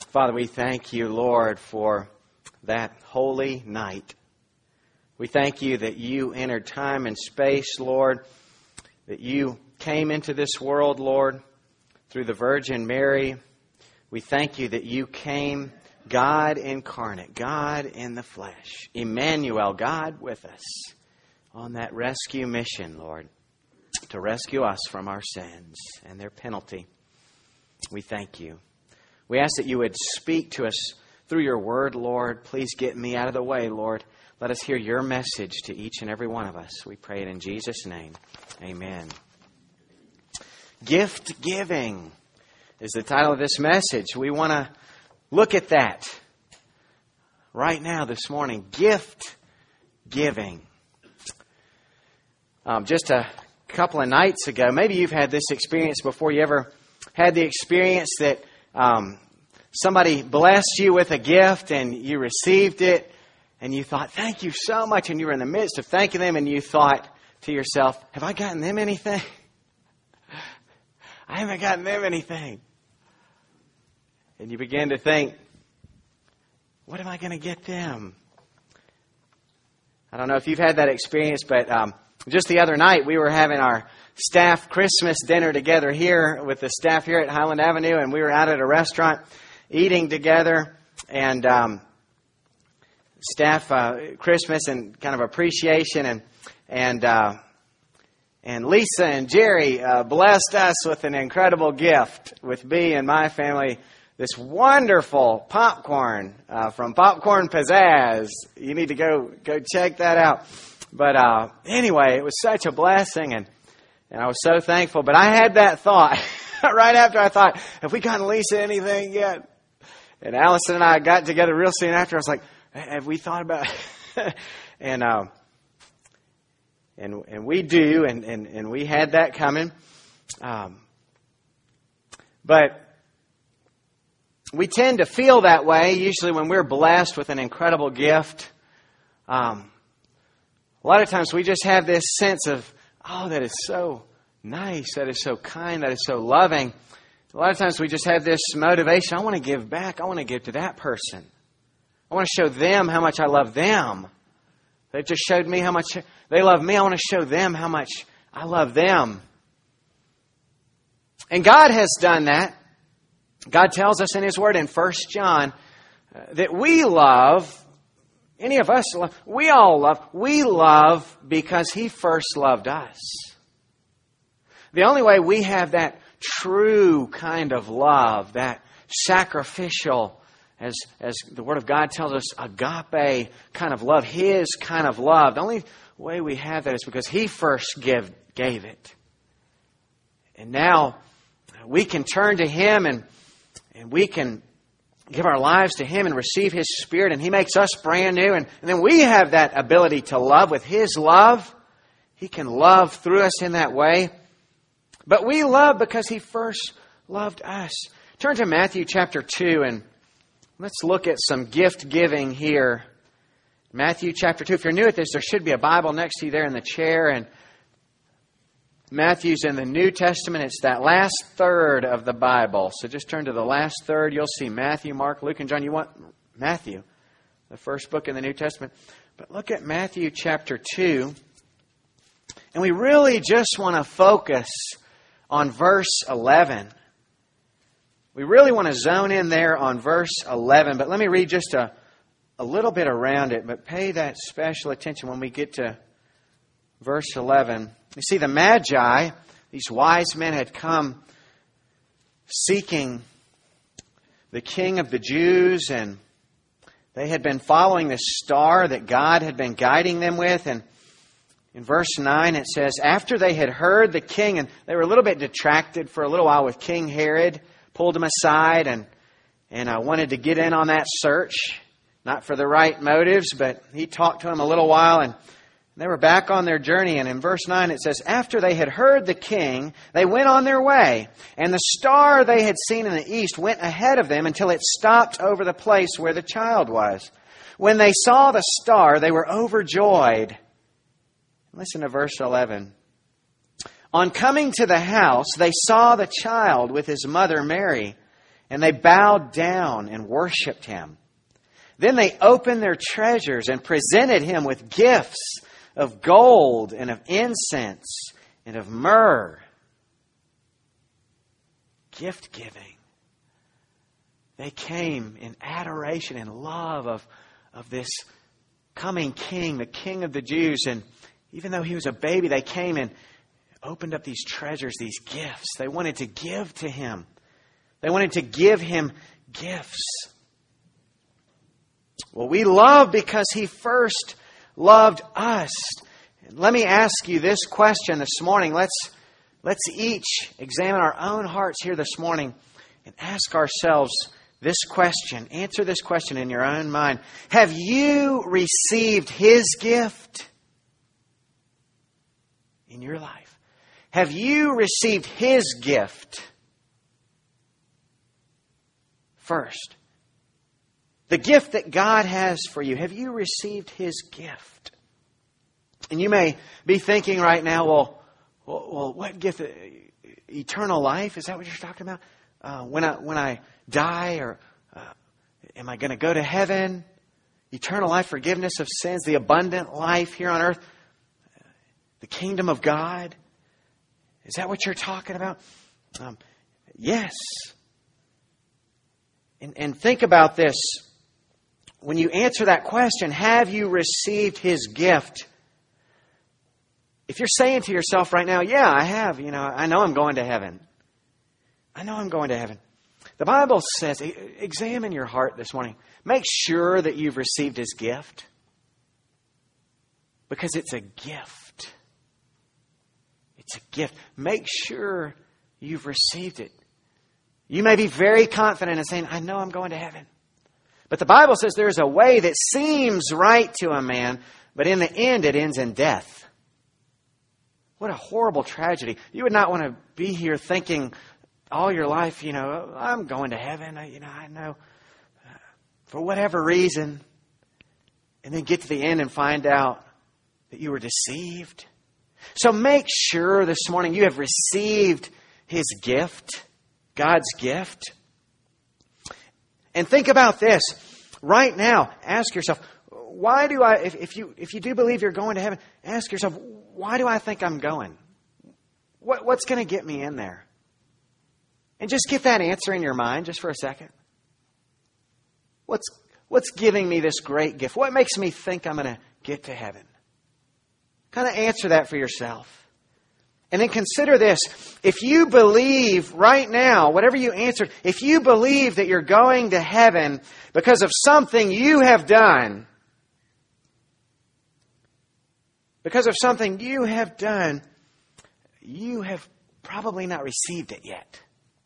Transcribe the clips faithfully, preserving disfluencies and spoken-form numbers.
Father, we thank you, Lord, for that holy night. We thank you that you entered time and space, Lord, that you came into this world, Lord, through the Virgin Mary. We thank you that you came, God incarnate, God in the flesh, Emmanuel, God with us, on that rescue mission, Lord, to rescue us from our sins and their penalty. We thank you. We ask that you would speak to us through your word, Lord. Please get me out of the way, Lord. Let us hear your message to each and every one of us. We pray it in Jesus' name. Amen. Gift giving is the title of this message. We want to look at that right now this morning. Gift giving. Um, just a couple of nights ago, maybe you've had this experience before. You ever had the experience that um, somebody blessed you with a gift and you received it and you thought, thank you so much, and you were in the midst of thanking them and you thought to yourself, have I gotten them anything? I haven't gotten them anything. And you begin to think, what am I going to get them? I don't know if you've had that experience, but um, just the other night we were having our staff Christmas dinner together here with the staff here at Highland Avenue, and we were out at a restaurant eating together, and um, staff uh, Christmas and kind of appreciation, and and uh, and Lisa and Jerry uh, blessed us with an incredible gift with me and my family. This wonderful popcorn uh, from Popcorn Pizzazz. You need to go go check that out. But uh, anyway, it was such a blessing, and and I was so thankful. But I had that thought right after. I thought, have we gotten Lisa anything yet? And Allison and I got together real soon after. I was like, have we thought about it? and uh, and and we do, and, and, and we had that coming. Um, but we tend to feel that way usually when we're blessed with an incredible gift. Um, a lot of times we just have this sense of, oh, that is so nice, that is so kind, that is so loving. A lot of times we just have this motivation. I want to give back. I want to give to that person. I want to show them how much I love them. They've just showed me how much they love me. I want to show them how much I love them. And God has done that. God tells us in His Word in First John uh, that we love, any of us love, we all love, we love because He first loved us. The only way we have that true kind of love, that sacrificial, as as the Word of God tells us, agape kind of love, His kind of love. The only way we have that is because He first give, gave it. And now we can turn to Him and, and we can give our lives to Him and receive His Spirit, and He makes us brand new. And, and then we have that ability to love with His love. He can love through us in that way. But we love because He first loved us. Turn to Matthew chapter two and let's look at some gift giving here. Matthew chapter two. If you're new at this, there should be a Bible next to you there in the chair. And Matthew's in the New Testament. It's that last third of the Bible. So just turn to the last third. You'll see Matthew, Mark, Luke, and John. You want Matthew, the first book in the New Testament. But look at Matthew chapter two. And we really just want to focus on verse eleven. We really want to zone in there on verse eleven. But let me read just a, a little bit around it. But pay that special attention when we get to verse eleven. You see, the Magi, these wise men, had come seeking the King of the Jews, and they had been following the star that God had been guiding them with. And in verse nine it says, after they had heard the king, and they were a little bit detracted for a little while with King Herod, pulled them aside and, and uh, wanted to get in on that search. Not for the right motives, but he talked to them a little while, and they were back on their journey. And in verse nine it says, after they had heard the king, they went on their way. And the star they had seen in the east went ahead of them until it stopped over the place where the child was. When they saw the star, they were overjoyed. Listen to verse eleven. On coming to the house, they saw the child with his mother Mary, and they bowed down and worshipped him. Then they opened their treasures and presented him with gifts of gold and of incense and of myrrh. Gift giving. They came in adoration and love of, of this coming king, the King of the Jews. And even though he was a baby, they came and opened up these treasures, these gifts. They wanted to give to him. They wanted to give him gifts. Well, we love because he first loved us. Let me ask you this question this morning. Let's, let's each examine our own hearts here this morning and ask ourselves this question. Answer this question in your own mind. Have you received his gift in your life? Have you received his gift first? The gift that God has for you. Have you received his gift? And you may be thinking right now, well, well, well what gift? Eternal life? Is that what you're talking about? Uh, when I when I die, or uh, am I going to go to heaven? Eternal life, forgiveness of sins, the abundant life here on earth, the kingdom of God. Is that what you're talking about? Um, yes. And, and think about this. When you answer that question, have you received his gift? If you're saying to yourself right now, yeah, I have, you know, I know I'm going to heaven. I know I'm going to heaven. The Bible says, examine your heart this morning. Make sure that you've received his gift. Because it's a gift. It's a gift. Make sure you've received it. You may be very confident in saying, I know I'm going to heaven. But the Bible says there's a way that seems right to a man, but in the end it ends in death. What a horrible tragedy. You would not want to be here thinking all your life, you know, I'm going to heaven. I, you know, I know uh, for whatever reason. And then get to the end and find out that you were deceived. So make sure this morning you have received his gift, God's gift. And think about this. Right now, ask yourself, why do I, if, if you if you do believe you're going to heaven, ask yourself, why do I think I'm going? What, what's going to get me in there? And just get that answer in your mind just for a second. What's, what's giving me this great gift? What makes me think I'm going to get to heaven? Kind of answer that for yourself. And then consider this. If you believe right now, whatever you answered, if you believe that you're going to heaven because of something you have done, because of something you have done, you have probably not received it yet.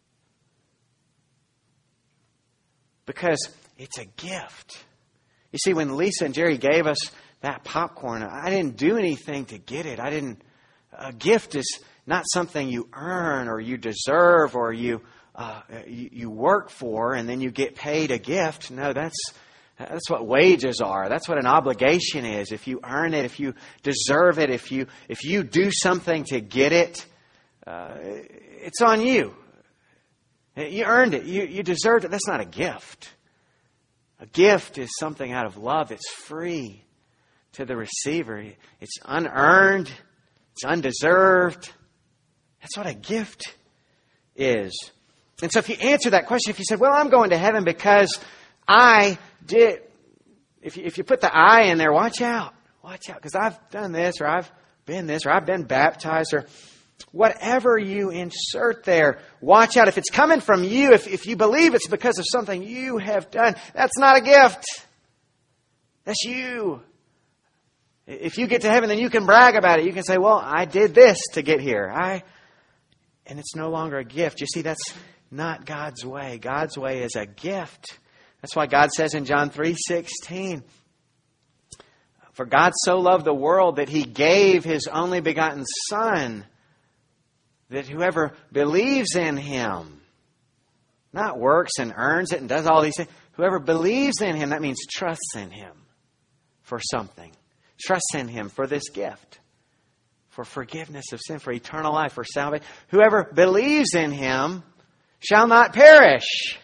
Because it's a gift. You see, when Lisa and Jerry gave us that popcorn, I didn't do anything to get it. I didn't. A gift is not something you earn or you deserve or you, uh, you you work for and then you get paid a gift. No, that's that's what wages are. That's what an obligation is. If you earn it, if you deserve it, if you if you do something to get it, uh, it's on you. You earned it. You you deserved it. That's not a gift. A gift is something out of love. It's free to the receiver. It's unearned. It's undeserved. That's what a gift is. And so if you answer that question, if you said, well, I'm going to heaven because I did, if you, if you put the I in there, watch out. Watch out, because I've done this, or I've been this, or I've been baptized, or whatever you insert there, watch out. If it's coming from you, if, if you believe it's because of something you have done, that's not a gift. That's you. If you get to heaven, then you can brag about it. You can say, well, I did this to get here. I, and it's no longer a gift. You see, that's not God's way. God's way is a gift. That's why God says in John three sixteen, for God so loved the world that he gave his only begotten Son, that whoever believes in him, not works and earns it and does all these things, whoever believes in him, that means trusts in him for something. Trust in him for this gift, for forgiveness of sin, for eternal life, for salvation. Whoever believes in him shall not perish,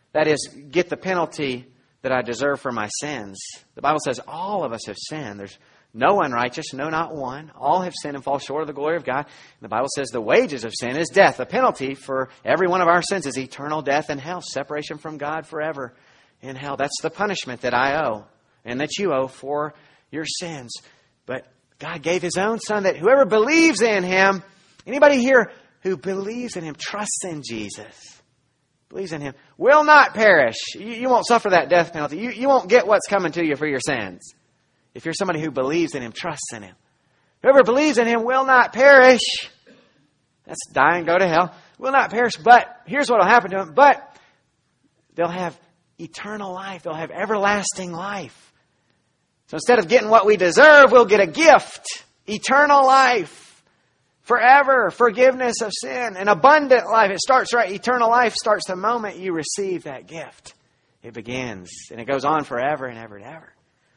That is, get the penalty that I deserve for my sins. The Bible says all of us have sinned. There's no one righteous, no, not one. All have sinned and fall short of the glory of God. And the Bible says the wages of sin is death. The penalty for every one of our sins is eternal death and hell, separation from God forever in hell. That's the punishment that I owe and that you owe for your sins. But God gave His own Son that whoever believes in Him, anybody here who believes in Him, trusts in Jesus, believes in Him, will not perish. You, you won't suffer that death penalty. You, you won't get what's coming to you for your sins. If you're somebody who believes in Him, trusts in Him. Whoever believes in Him will not perish. That's die and go to hell. Will not perish. But here's what will happen to them. But they'll have eternal life. They'll have everlasting life. So instead of getting what we deserve, we'll get a gift. Eternal life. Forever. Forgiveness of sin. An abundant life. It starts right. Eternal life starts the moment you receive that gift. It begins. And it goes on forever and ever and ever.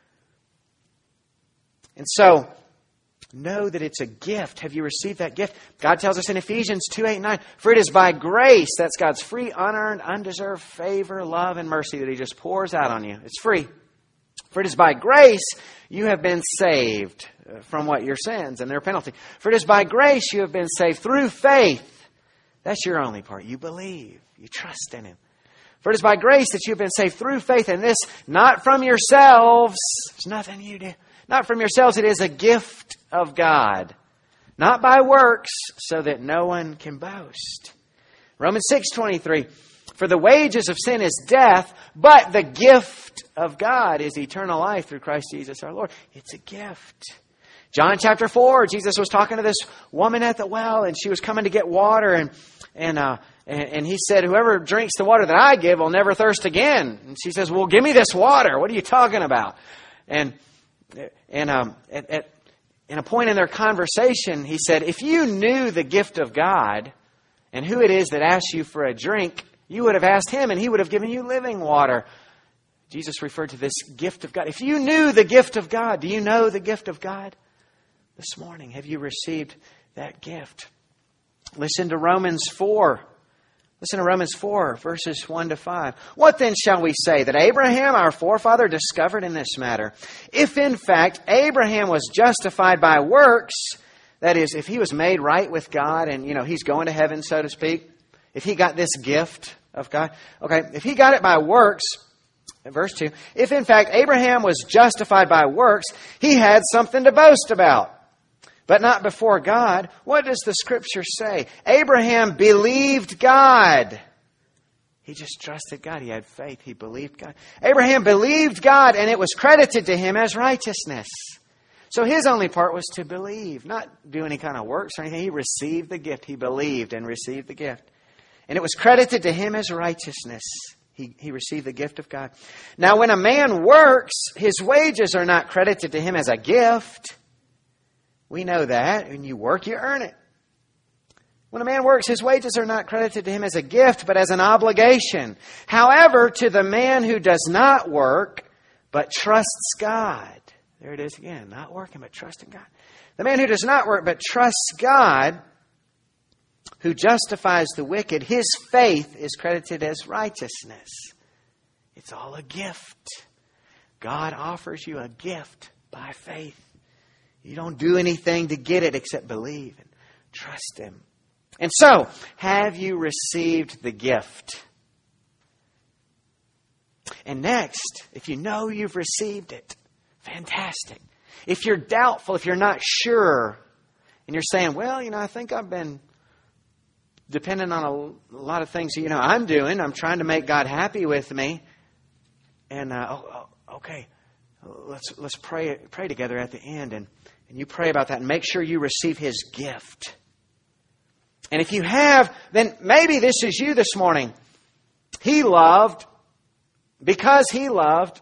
And so, know that it's a gift. Have you received that gift? God tells us in Ephesians two, eight, nine, for it is by grace, that's God's free, unearned, undeserved favor, love, and mercy that He just pours out on you. It's free. For it is by grace you have been saved from what? Your sins and their penalty. For it is by grace you have been saved through faith. That's your only part. You believe. You trust in Him. For it is by grace that you have been saved through faith, and this not from yourselves. There's nothing you do. Not from yourselves, it is a gift of God. Not by works, so that no one can boast. Romans six twenty-three, for the wages of sin is death, but the gift of God is eternal life through Christ Jesus our Lord. It's a gift. John chapter four, Jesus was talking to this woman at the well, and she was coming to get water, and and uh, and, and He said, whoever drinks the water that I give will never thirst again. And she says, well, give me this water. What are you talking about? And And um, at, at, in a point in their conversation, He said, if you knew the gift of God and who it is that asks you for a drink, you would have asked Him and He would have given you living water. Jesus referred to this gift of God. If you knew the gift of God, do you know the gift of God? This morning, have you received that gift? Listen to Romans four. Listen to Romans four, verses one to five. What then shall we say? That Abraham, our forefather, discovered in this matter? If in fact Abraham was justified by works, that is, if he was made right with God and, you know, he's going to heaven, so to speak, if he got this gift of God, okay, if he got it by works, verse two, if in fact Abraham was justified by works, he had something to boast about. But not before God. What does the Scripture say? Abraham believed God. He just trusted God. He had faith. He believed God. Abraham believed God, and it was credited to him as righteousness. So his only part was to believe, not do any kind of works or anything. He received the gift. He believed and received the gift. And it was credited to him as righteousness. He, he received the gift of God. Now, when a man works, his wages are not credited to him as a gift. We know that. When you work, you earn it. When a man works, his wages are not credited to him as a gift, but as an obligation. However, to the man who does not work, but trusts God. There it is again. Not working, but trusting God. The man who does not work, but trusts God, who justifies the wicked, his faith is credited as righteousness. It's all a gift. God offers you a gift by faith. You don't do anything to get it except believe and trust Him. And so, have you received the gift? And next, if you know you've received it, fantastic. If you're doubtful, if you're not sure, and you're saying, well, you know, I think I've been dependent on a, a lot of things, you know, I'm doing. I'm trying to make God happy with me. And, uh, oh, oh, okay, let's let's pray pray together at the end. And, and you pray about that and make sure you receive His gift. And if you have, then maybe this is you this morning. He loved, because He loved,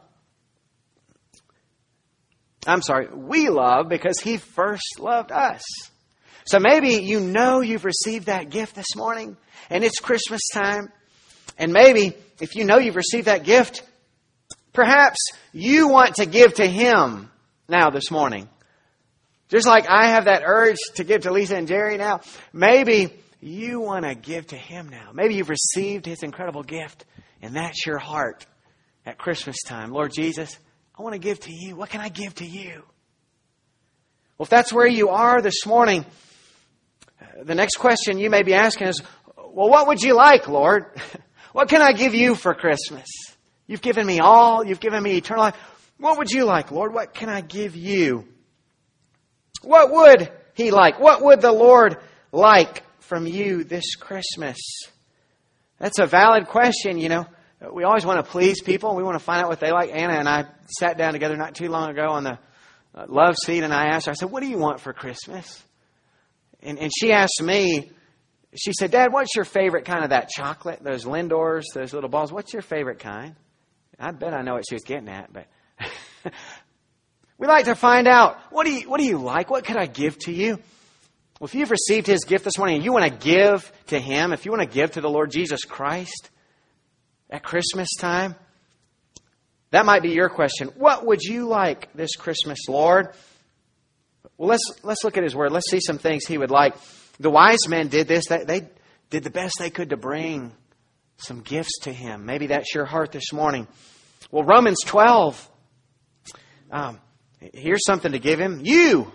I'm sorry, we love because He first loved us. So maybe you know you've received that gift this morning and it's Christmas time. And maybe if you know you've received that gift, perhaps you want to give to Him now this morning. Just like I have that urge to give to Lisa and Jerry now, maybe you want to give to Him now. Maybe you've received His incredible gift and that's your heart at Christmas time. Lord Jesus, I want to give to you. What can I give to you? Well, if that's where you are this morning, the next question you may be asking is, well, what would you like, Lord? What can I give you for Christmas? You've given me all. You've given me eternal life. What would you like, Lord? What can I give you? What would He like? What would the Lord like from you this Christmas? That's a valid question, you know. We always want to please people. We want to find out what they like. Anna and I sat down together not too long ago on the love seat, and I asked her, I said, what do you want for Christmas? And, and she asked me, she said, Dad, what's your favorite kind of that chocolate? Those Lindors, those little balls. What's your favorite kind? I bet I know what she was getting at, but we like to find out, what do you, what do you like? What could I give to you? Well, if you've received His gift this morning and you want to give to Him, if you want to give to the Lord Jesus Christ at Christmas time, that might be your question. What would you like this Christmas, Lord? Well, let's let's look at His Word. Let's see some things He would like. The wise men did this. They, they did the best they could to bring some gifts to Him. Maybe that's your heart this morning. Well, Romans twelve. Um, here's something to give Him. You.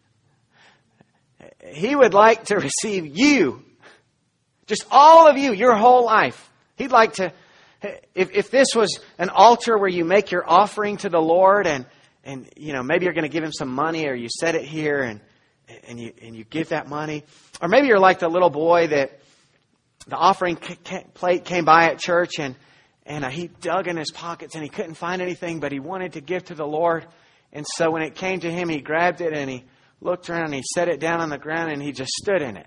He would like to receive you. Just all of you, your whole life. He'd like to, if, if this was an altar where you make your offering to the Lord and, and you know, maybe you're going to give Him some money, or you set it here and, and you, and you give that money. Or maybe you're like the little boy that the offering plate came by at church and, and uh, he dug in his pockets and he couldn't find anything, but he wanted to give to the Lord. And so when it came to him, he grabbed it and he looked around and he set it down on the ground and he just stood in it.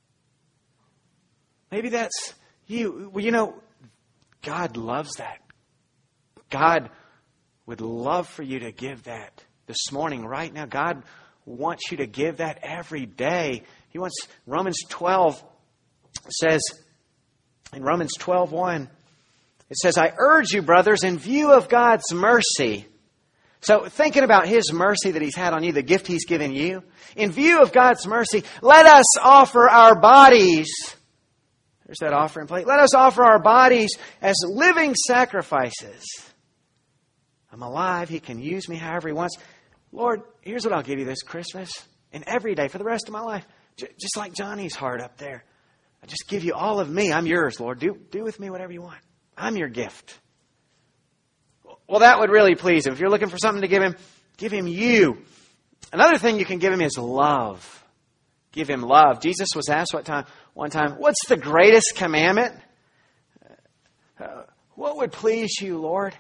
Maybe that's you. Well, you know, God loves that. God would love for you to give that this morning, right now. God wants you to give that every day. He wants, Romans twelve says, in Romans twelve one, it says, I urge you, brothers, in view of God's mercy. So thinking about His mercy that He's had on you, the gift He's given you, in view of God's mercy, let us offer our bodies. There's that offering plate. Let us offer our bodies as living sacrifices. I'm alive. He can use me however He wants. Lord, here's what I'll give you this Christmas and every day for the rest of my life. J- just like Johnny's heart up there. I just give you all of me. I'm yours, Lord. Do, do with me whatever you want. I'm your gift. Well, that would really please Him. If you're looking for something to give Him, give Him you. Another thing you can give Him is love. Give Him love. Jesus was asked what time, one time, what's the greatest commandment? Uh, what would please you, Lord?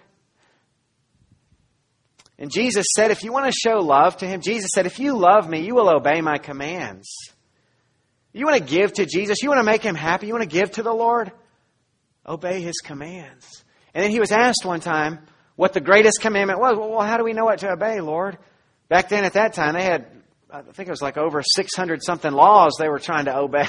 And Jesus said, if you want to show love to Him, Jesus said, if you love me, you will obey my commands. You want to give to Jesus? You want to make Him happy? You want to give to the Lord? Obey His commands. And then He was asked one time what the greatest commandment was. Well, how do we know what to obey, Lord? Back then at that time, they had, I think it was like over six hundred something laws they were trying to obey.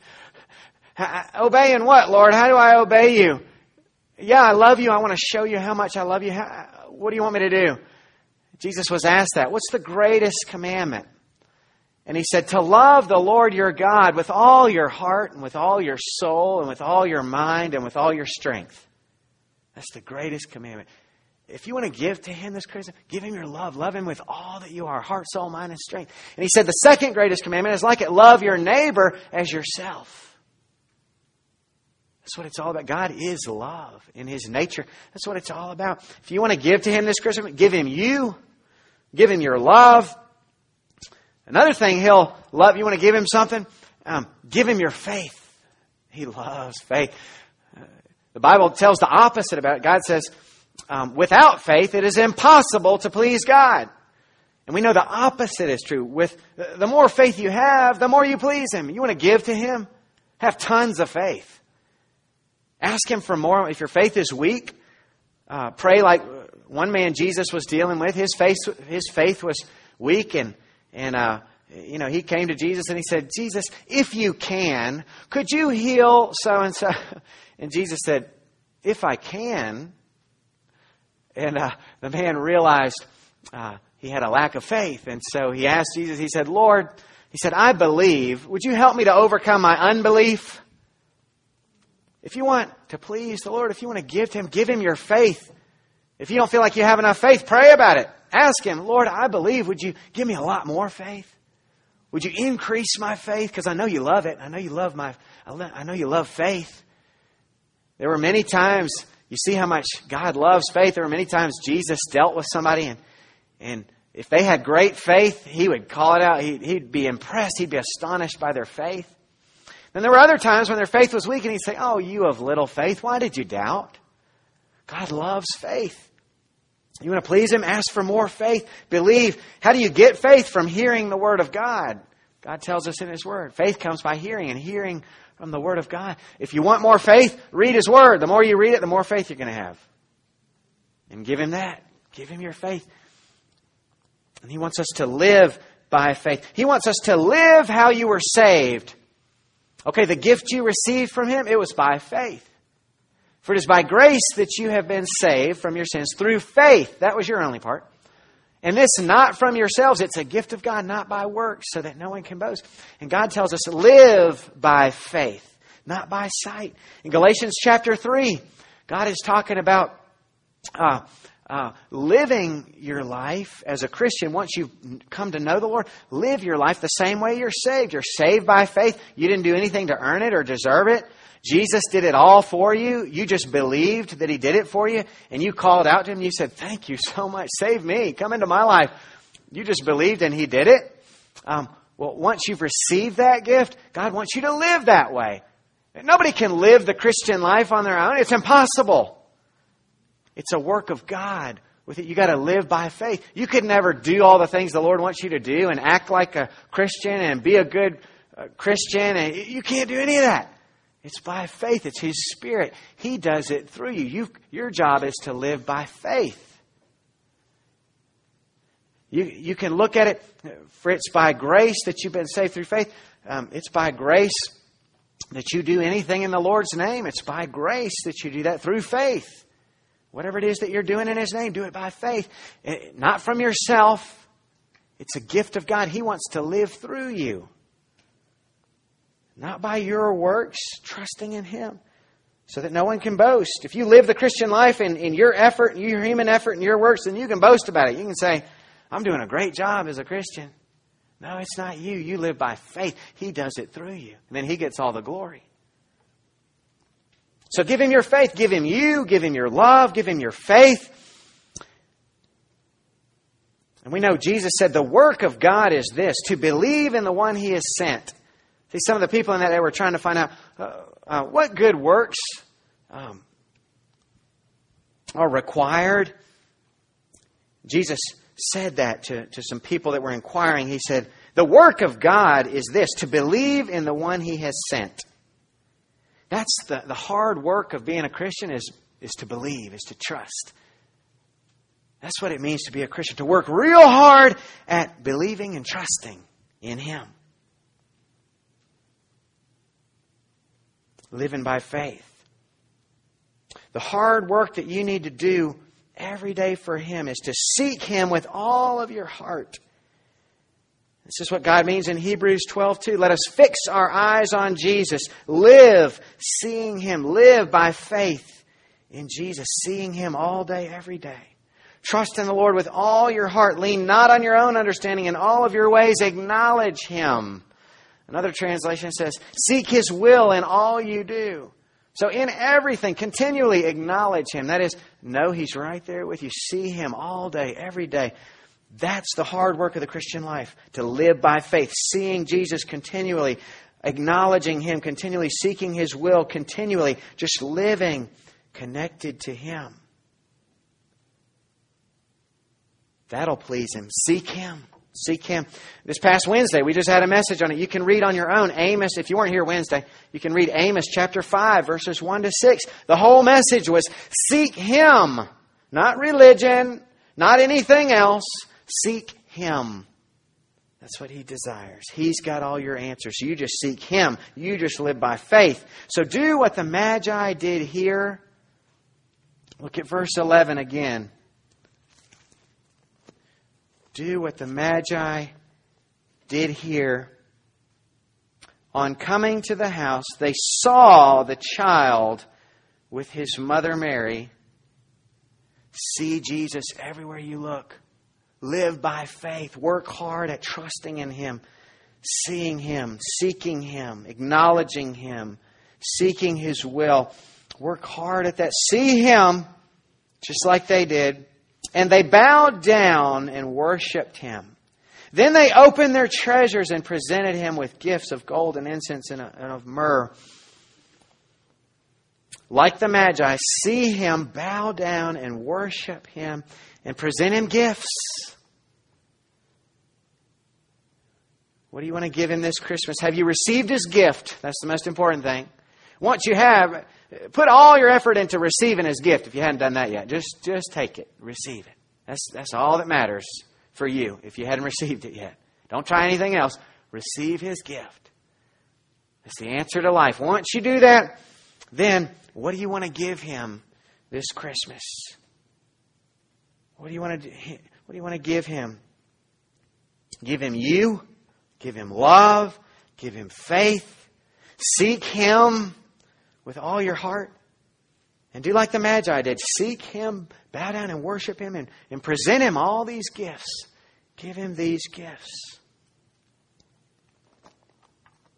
Obey in what, Lord? How do I obey you? Yeah, I love you. I want to show you how much I love you. How, what do you want me to do? Jesus was asked that. What's the greatest commandment? And He said, to love the Lord your God with all your heart and with all your soul and with all your mind and with all your strength. That's the greatest commandment. If you want to give to Him this Christmas, give Him your love. Love Him with all that you are, heart, soul, mind, and strength. And He said the second greatest commandment is like it. Love your neighbor as yourself. That's what it's all about. God is love in His nature. That's what it's all about. If you want to give to Him this Christmas, give Him you. Give Him your love. Another thing He'll love, you want to give Him something? Um, give Him your faith. He loves faith. Uh, the Bible tells the opposite about it. God says, um, without faith, it is impossible to please God. And we know the opposite is true. With the more faith you have, the more you please Him. You want to give to Him? Have tons of faith. Ask Him for more. If your faith is weak, uh, pray like one man Jesus was dealing with. His faith, his faith was weak, and and uh, you know he came to Jesus and he said, "Jesus, if you can, could you heal so and so?" And Jesus said, "If I can." And uh, the man realized uh, he had a lack of faith, and so he asked Jesus. He said, "Lord," he said, "I believe. Would you help me to overcome my unbelief?" If you want to please the Lord, if you want to give to Him, give Him your faith. If you don't feel like you have enough faith, pray about it. Ask Him, Lord, I believe. Would you give me a lot more faith? Would you increase my faith? Because I know you love it. I know you love my, I know you love faith. There were many times, you see how much God loves faith. There were many times Jesus dealt with somebody, and, and if they had great faith, He would call it out. He, he'd be impressed. He'd be astonished by their faith. Then there were other times when their faith was weak, and He'd say, oh, you of little faith, why did you doubt? God loves faith. You want to please Him? Ask for more faith. Believe. How do you get faith? From hearing the Word of God. God tells us in His Word. Faith comes by hearing, and hearing from the Word of God. If you want more faith, read His Word. The more you read it, the more faith you're going to have. And give Him that. Give Him your faith. And He wants us to live by faith. He wants us to live how you were saved. Okay, the gift you received from Him, it was by faith. For it is by grace that you have been saved from your sins through faith. That was your only part. And this not from yourselves. It's a gift of God, not by works, so that no one can boast. And God tells us to live by faith, not by sight. In Galatians chapter three, God is talking about uh, uh, living your life as a Christian. Once you've come to know the Lord, live your life the same way you're saved. You're saved by faith. You didn't do anything to earn it or deserve it. Jesus did it all for you. You just believed that He did it for you. And you called out to Him. You said, thank you so much. Save me. Come into my life. You just believed and He did it. Um, well, once you've received that gift, God wants you to live that way. Nobody can live the Christian life on their own. It's impossible. It's a work of God. With it, you got to live by faith. You could never do all the things the Lord wants you to do and act like a Christian and be a good uh, Christian. And you can't do any of that. It's by faith. It's His Spirit. He does it through you. you. Your job is to live by faith. You, you can look at it, for it's by grace that you've been saved through faith. Um, it's by grace that you do anything in the Lord's name. It's by grace that you do that through faith. Whatever it is that you're doing in His name, do it by faith. It, not from yourself. It's a gift of God. He wants to live through you. Not by your works, trusting in Him, so that no one can boast. If you live the Christian life in, in your effort, your human effort, and your works, then you can boast about it. You can say, I'm doing a great job as a Christian. No, it's not you. You live by faith. He does it through you. And then He gets all the glory. So give Him your faith. Give Him you. Give Him your love. Give Him your faith. And we know Jesus said the work of God is this, to believe in the one He has sent. See, some of the people in that day were trying to find out uh, uh, what good works um, are required. Jesus said that to, to some people that were inquiring. He said, the work of God is this, to believe in the one He has sent. That's the, the hard work of being a Christian is, is to believe, is to trust. That's what it means to be a Christian, to work real hard at believing and trusting in Him. Living by faith. The hard work that you need to do every day for Him is to seek Him with all of your heart. This is what God means in Hebrews twelve two. Let us fix our eyes on Jesus. Live seeing Him. Live by faith in Jesus. Seeing Him all day, every day. Trust in the Lord with all your heart. Lean not on your own understanding. In all of your ways acknowledge Him. Another translation says, seek His will in all you do. So in everything, continually acknowledge Him. That is, know He's right there with you. See Him all day, every day. That's the hard work of the Christian life. To live by faith. Seeing Jesus continually. Acknowledging Him continually. Seeking His will continually. Just living connected to Him. That'll please Him. Seek Him. Seek Him. This past Wednesday, we just had a message on it. You can read on your own. Amos, if you weren't here Wednesday, you can read Amos chapter five, verses one to six. The whole message was seek Him. Not religion, not anything else. Seek Him. That's what He desires. He's got all your answers. You just seek Him. You just live by faith. So do what the Magi did here. Look at verse eleven again. Do what the Magi did here on coming to the house, they saw the child with his mother Mary. See Jesus everywhere you look. Live by faith. Work hard at trusting in Him, seeing Him, seeking Him, acknowledging Him, seeking His will. Work hard at that. See Him just like they did. And they bowed down and worshipped Him. Then they opened their treasures and presented Him with gifts of gold and incense and of myrrh. Like the Magi, see Him, bow down and worship Him and present Him gifts. What do you want to give Him this Christmas? Have you received His gift? That's the most important thing. Once you have, put all your effort into receiving His gift if you hadn't done that yet. Just, just take it. Receive it. That's, that's all that matters for you if you hadn't received it yet. Don't try anything else. Receive His gift. It's the answer to life. Once you do that, then what do you want to give Him this Christmas? What do you want to do? What do you want to give Him? Give Him you. Give Him love. Give Him faith. Seek Him with all your heart. And do like the Magi did. Seek Him, bow down and worship Him, and, and present Him all these gifts. Give Him these gifts.